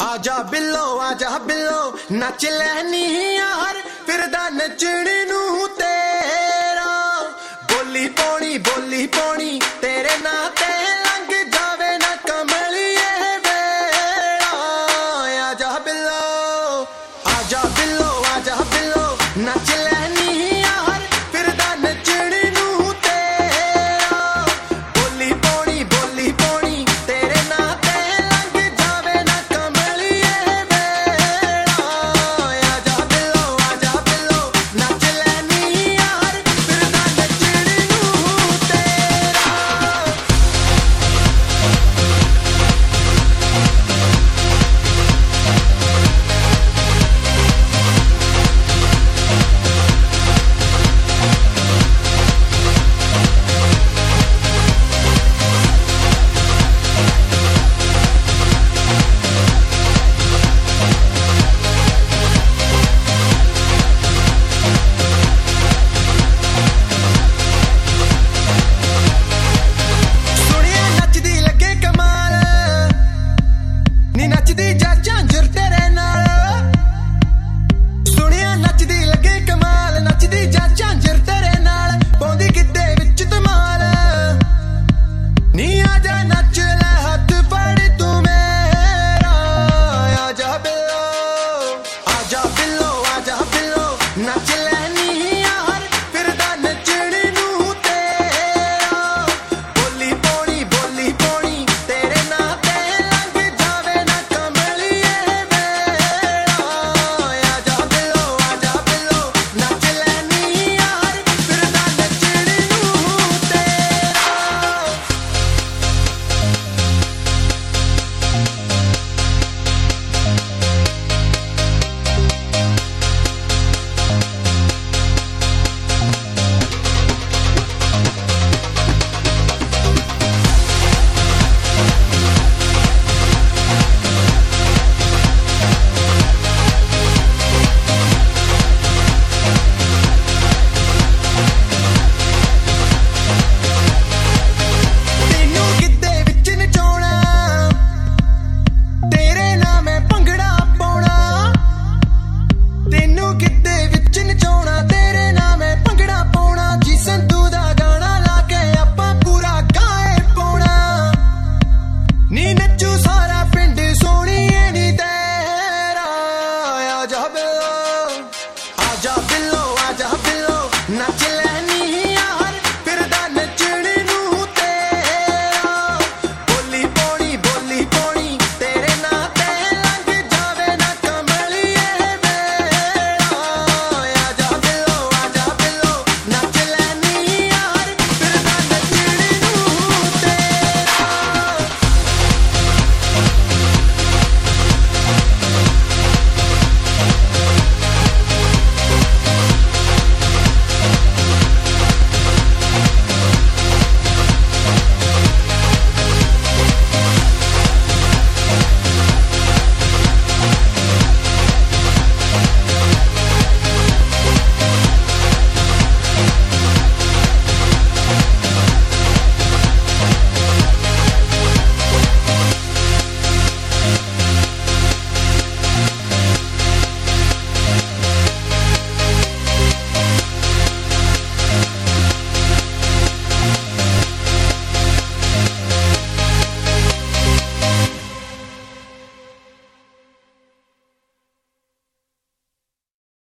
आजा बिल्लो नच लैनी यार फिरदा नचण नूं तेरा बोली पौनी तेरे नां ते लंघ जावे ना कमलिए वेला आजा बिल्लो नच लैनी यार फिरदा नचण नूं तेरा बोली पौनी तेरे नां ते लंघ जावे ना कमलिए वेला आजा बिल्लो नच लैनी यार फिरदा नचण नूं तेरा। ਸੁਣਿਆ ਨੱਚਦੀ ਲੱਗੇ ਕਮਾਲ ਨੀ ਨੱਚਦੀ ਜਾ ਝਾਂਜਰ ਤੇਰੇ ਨਾਲ ਸੁਣਿਆ ਨੱਚਦੀ ਲੱਗੇ ਕਮਾਲ ਨੱਚਦੀ ਜਾ ਝਾਂਜਰ ਤੇਰੇ ਨਾਲ ਪਾਉਂਦੀ ਗਿੱਧੇ ਵਿੱਚ ਧਮਾਲ ਨੀ ਆਜਾ ਨੱਚ ਲੈ ਹੱਥ ਫੜ ਤੂੰ ਮੇਰਾ ਆਜਾ ਬਿੱਲੋ ਨੱਚ ਲੈਨੀ ਯਾਰ ਫਿਰਦਾ ਨੱਚਣ ਨੂੰ ਤੇਰਾ ਬੋਲੀ ਪੌਣੀ ਤੇਰੇ ਨਾਂ ਤੇ ਲੰਘ ਜਾਵੇ ਨਾ ਕਮਲਿਏ ਵੇਲਾ ਆਜਾ ਬਿੱਲੋ ਨੱਚ ਲੈਨੀ ਯਾਰ ਫਿਰਦਾ ਨੱਚਣ ਨੂੰ ਤੇਰਾ। ਤੈਨੂੰ ਗਿੱਧੇ ਵਿੱਚ ਨਚਾਉਣਾ ਤੇਰੇ ਨਾਂ ਮੈਂ ਭੰਗੜਾ ਪਾਉਣਾ ਤੈਨੂੰ ਗਿੱਧੇ ਵਿੱਚ ਨਚਾਉਣਾ ਤੇਰੇ ਨਾਂ ਮੈਂ ਭੰਗੜਾ ਪਾਉਣਾ ਜੀ ਸੰਧੂ ਦਾ ਗਾਣਾ ਲਾ ਕੇ ਆਪਾਂ ਪੂਰਾ ਗਾਏ ਪਾਉਣਾ ਨੀ ਨੱਚੂ ਸਾਰਾ ਪਿੰਡ ਸੋਹਣੀਏ ਨੀ ਤੇਰਾ ਆਜਾ